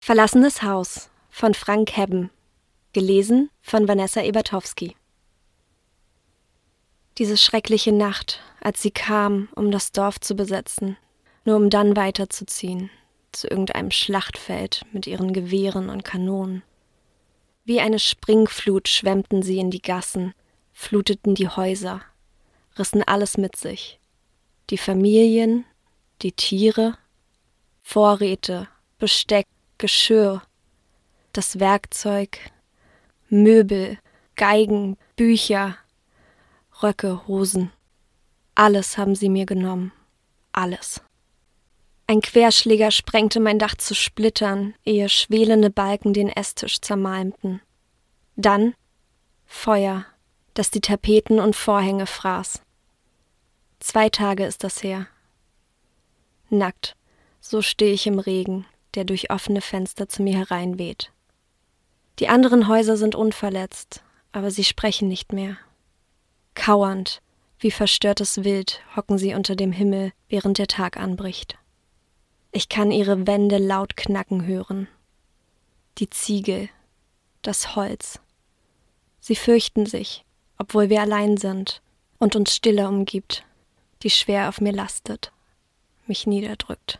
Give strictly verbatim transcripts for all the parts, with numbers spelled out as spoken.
Verlassenes Haus von Frank Hebben. Gelesen von Vanessa Ebertowski. Diese schreckliche Nacht, als sie kam, um das Dorf zu besetzen, nur um dann weiterzuziehen, zu irgendeinem Schlachtfeld mit ihren Gewehren und Kanonen. Wie eine Springflut schwemmten sie in die Gassen, fluteten die Häuser, rissen alles mit sich. Die Familien, die Tiere, Vorräte, Besteck, Geschirr, das Werkzeug, Möbel, Geigen, Bücher, Röcke, Hosen. Alles haben sie mir genommen. Alles. Ein Querschläger sprengte mein Dach zu Splittern, ehe schwelende Balken den Esstisch zermalmten. Dann Feuer, das die Tapeten und Vorhänge fraß. Zwei Tage ist das her. Nackt, so stehe ich im Regen, der durch offene Fenster zu mir hereinweht. Die anderen Häuser sind unverletzt, aber sie sprechen nicht mehr. Kauernd, wie verstörtes Wild, hocken sie unter dem Himmel, während der Tag anbricht. Ich kann ihre Wände laut knacken hören. Die Ziegel, das Holz. Sie fürchten sich, obwohl wir allein sind und uns Stille umgibt, die schwer auf mir lastet, mich niederdrückt.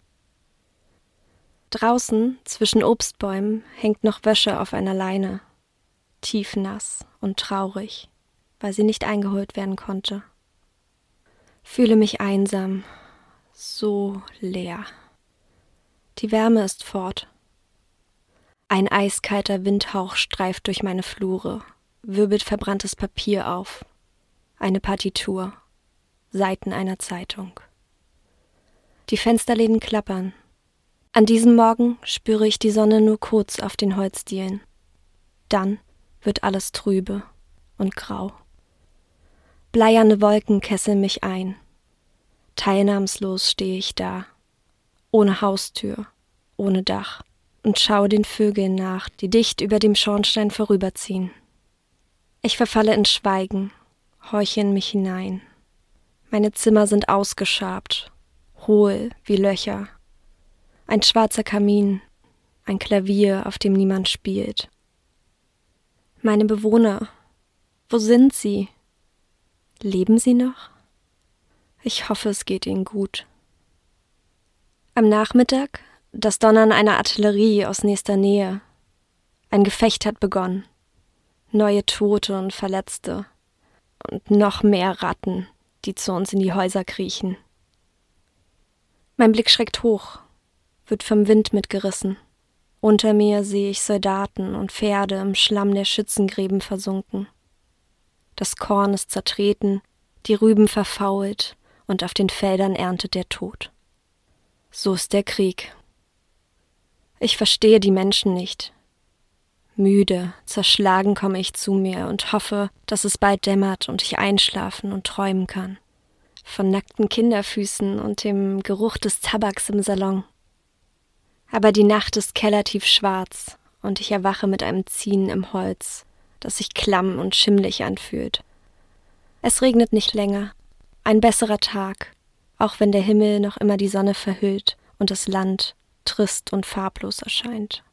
Draußen, zwischen Obstbäumen, hängt noch Wäsche auf einer Leine, tiefnass und traurig, weil sie nicht eingeholt werden konnte. Fühle mich einsam, so leer. Die Wärme ist fort. Ein eiskalter Windhauch streift durch meine Flure, wirbelt verbranntes Papier auf. Eine Partitur, Seiten einer Zeitung. Die Fensterläden klappern. An diesem Morgen spüre ich die Sonne nur kurz auf den Holzdielen. Dann wird alles trübe und grau. Bleierne Wolken kesseln mich ein. Teilnahmslos stehe ich da, ohne Haustür, ohne Dach, und schaue den Vögeln nach, die dicht über dem Schornstein vorüberziehen. Ich verfalle in Schweigen, horche in mich hinein. Meine Zimmer sind ausgeschabt, hohl wie Löcher. Ein schwarzer Kamin, ein Klavier, auf dem niemand spielt. Meine Bewohner, wo sind sie? Leben sie noch? Ich hoffe, es geht ihnen gut. Am Nachmittag das Donnern einer Artillerie aus nächster Nähe. Ein Gefecht hat begonnen. Neue Tote und Verletzte. Und noch mehr Ratten, die zu uns in die Häuser kriechen. Mein Blick schreckt hoch, wird vom Wind mitgerissen. Unter mir sehe ich Soldaten und Pferde im Schlamm der Schützengräben versunken. Das Korn ist zertreten, die Rüben verfault und auf den Feldern erntet der Tod. So ist der Krieg. Ich verstehe die Menschen nicht. Müde, zerschlagen komme ich zu mir und hoffe, dass es bald dämmert und ich einschlafen und träumen kann. Von nackten Kinderfüßen und dem Geruch des Tabaks im Salon. Aber die Nacht ist kellertief schwarz und ich erwache mit einem Ziehen im Holz, das sich klamm und schimmlig anfühlt. Es regnet nicht länger. Ein besserer Tag, auch wenn der Himmel noch immer die Sonne verhüllt und das Land trist und farblos erscheint.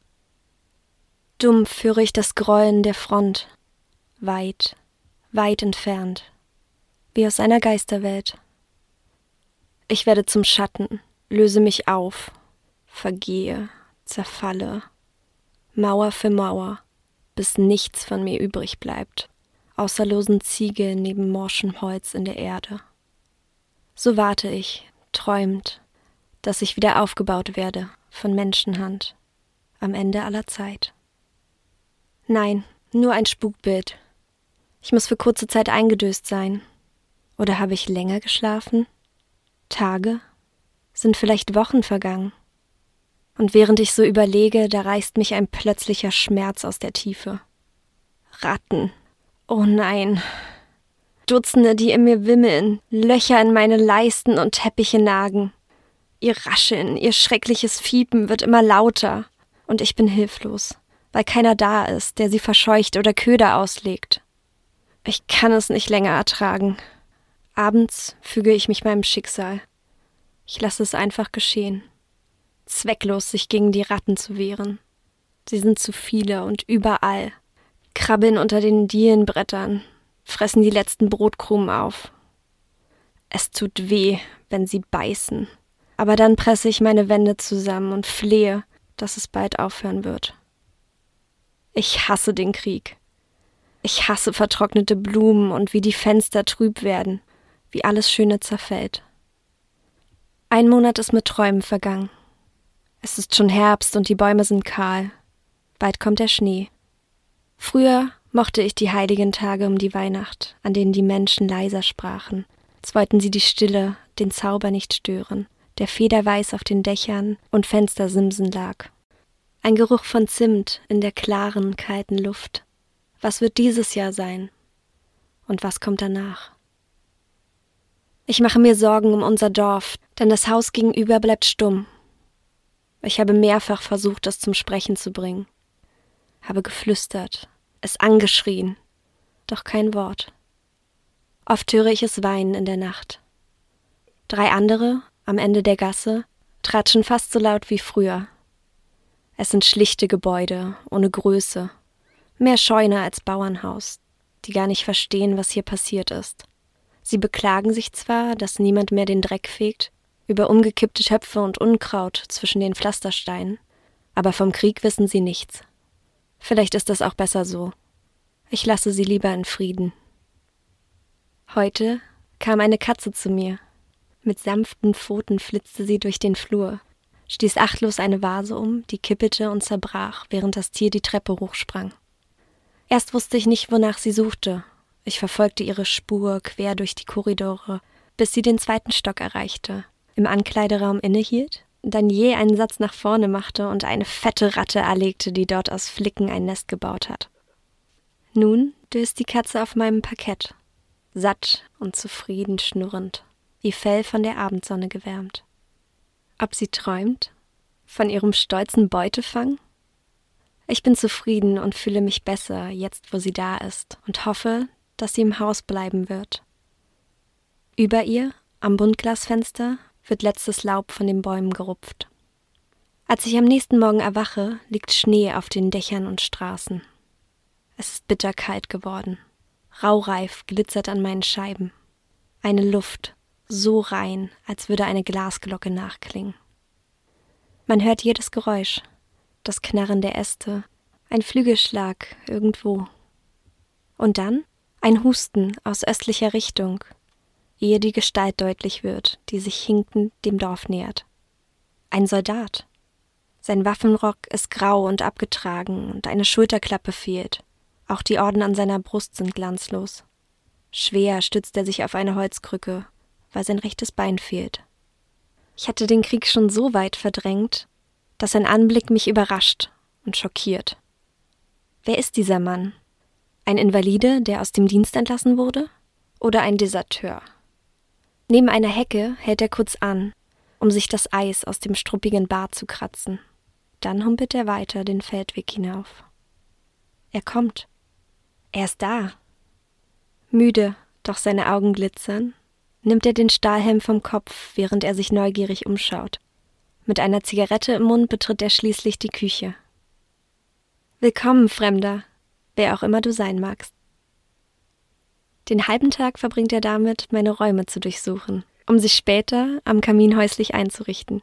Dumpf höre ich das Grollen der Front, weit, weit entfernt, wie aus einer Geisterwelt. Ich werde zum Schatten, löse mich auf, vergehe, zerfalle, Mauer für Mauer, bis nichts von mir übrig bleibt, außer losen Ziegeln neben morschem Holz in der Erde. So warte ich, träumend, dass ich wieder aufgebaut werde von Menschenhand, am Ende aller Zeit. Nein, nur ein Spukbild. Ich muss für kurze Zeit eingedöst sein. Oder habe ich länger geschlafen? Tage? Sind vielleicht Wochen vergangen? Und während ich so überlege, da reißt mich ein plötzlicher Schmerz aus der Tiefe. Ratten. Oh nein. Dutzende, die in mir wimmeln, Löcher in meine Leisten und Teppiche nagen. Ihr Rascheln, ihr schreckliches Fiepen wird immer lauter. Und ich bin hilflos, weil keiner da ist, der sie verscheucht oder Köder auslegt. Ich kann es nicht länger ertragen. Abends füge ich mich meinem Schicksal. Ich lasse es einfach geschehen. Zwecklos, sich gegen die Ratten zu wehren. Sie sind zu viele und überall. Krabbeln unter den Dielenbrettern, fressen die letzten Brotkrumen auf. Es tut weh, wenn sie beißen. Aber dann presse ich meine Wände zusammen und flehe, dass es bald aufhören wird. Ich hasse den Krieg. Ich hasse vertrocknete Blumen und wie die Fenster trüb werden, wie alles Schöne zerfällt. Ein Monat ist mit Träumen vergangen. Es ist schon Herbst und die Bäume sind kahl. Bald kommt der Schnee. Früher mochte ich die heiligen Tage um die Weihnacht, an denen die Menschen leiser sprachen, als wollten sie die Stille, den Zauber nicht stören, der federweiß auf den Dächern und Fenstersimsen lag. Ein Geruch von Zimt in der klaren, kalten Luft. Was wird dieses Jahr sein? Und was kommt danach? Ich mache mir Sorgen um unser Dorf, denn das Haus gegenüber bleibt stumm. Ich habe mehrfach versucht, es zum Sprechen zu bringen. Habe geflüstert, es angeschrien, doch kein Wort. Oft höre ich es weinen in der Nacht. Drei andere, am Ende der Gasse, tratschen fast so laut wie früher. Es sind schlichte Gebäude, ohne Größe, mehr Scheune als Bauernhaus, die gar nicht verstehen, was hier passiert ist. Sie beklagen sich zwar, dass niemand mehr den Dreck fegt, über umgekippte Töpfe und Unkraut zwischen den Pflastersteinen, aber vom Krieg wissen sie nichts. Vielleicht ist das auch besser so. Ich lasse sie lieber in Frieden. Heute kam eine Katze zu mir. Mit sanften Pfoten flitzte sie durch den Flur, stieß achtlos eine Vase um, die kippelte und zerbrach, während das Tier die Treppe hochsprang. Erst wusste ich nicht, wonach sie suchte. Ich verfolgte ihre Spur quer durch die Korridore, bis sie den zweiten Stock erreichte, im Ankleideraum innehielt, dann je einen Satz nach vorne machte und eine fette Ratte erlegte, die dort aus Flicken ein Nest gebaut hat. Nun döst die Katze auf meinem Parkett, satt und zufrieden schnurrend, ihr Fell von der Abendsonne gewärmt. Ob sie träumt? Von ihrem stolzen Beutefang? Ich bin zufrieden und fühle mich besser, jetzt wo sie da ist, und hoffe, dass sie im Haus bleiben wird. Über ihr, am Buntglasfenster, wird letztes Laub von den Bäumen gerupft. Als ich am nächsten Morgen erwache, liegt Schnee auf den Dächern und Straßen. Es ist bitterkalt geworden. Raureif glitzert an meinen Scheiben. Eine Luft, so rein, als würde eine Glasglocke nachklingen. Man hört jedes Geräusch, das Knarren der Äste, ein Flügelschlag irgendwo. Und dann ein Husten aus östlicher Richtung, ehe die Gestalt deutlich wird, die sich hinkend dem Dorf nähert. Ein Soldat. Sein Waffenrock ist grau und abgetragen und eine Schulterklappe fehlt. Auch die Orden an seiner Brust sind glanzlos. Schwer stützt er sich auf eine Holzkrücke, weil sein rechtes Bein fehlt. Ich hatte den Krieg schon so weit verdrängt, dass sein Anblick mich überrascht und schockiert. Wer ist dieser Mann? Ein Invalide, der aus dem Dienst entlassen wurde? Oder ein Deserteur? Neben einer Hecke hält er kurz an, um sich das Eis aus dem struppigen Bart zu kratzen. Dann humpelt er weiter den Feldweg hinauf. Er kommt. Er ist da. Müde, doch seine Augen glitzern, nimmt er den Stahlhelm vom Kopf, während er sich neugierig umschaut. Mit einer Zigarette im Mund betritt er schließlich die Küche. Willkommen, Fremder, wer auch immer du sein magst. Den halben Tag verbringt er damit, meine Räume zu durchsuchen, um sich später am Kamin häuslich einzurichten.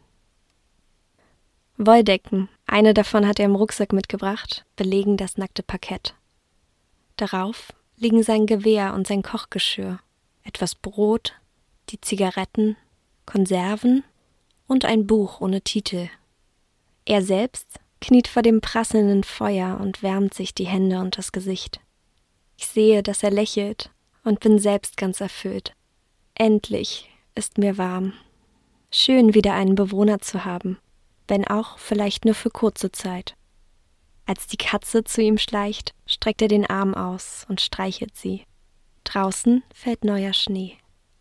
Wolldecken, eine davon hat er im Rucksack mitgebracht, belegen das nackte Parkett. Darauf liegen sein Gewehr und sein Kochgeschirr, etwas Brot, die Zigaretten, Konserven und ein Buch ohne Titel. Er selbst kniet vor dem prasselnden Feuer und wärmt sich die Hände und das Gesicht. Ich sehe, dass er lächelt und bin selbst ganz erfüllt. Endlich ist mir warm. Schön, wieder einen Bewohner zu haben, wenn auch vielleicht nur für kurze Zeit. Als die Katze zu ihm schleicht, streckt er den Arm aus und streichelt sie. Draußen fällt neuer Schnee.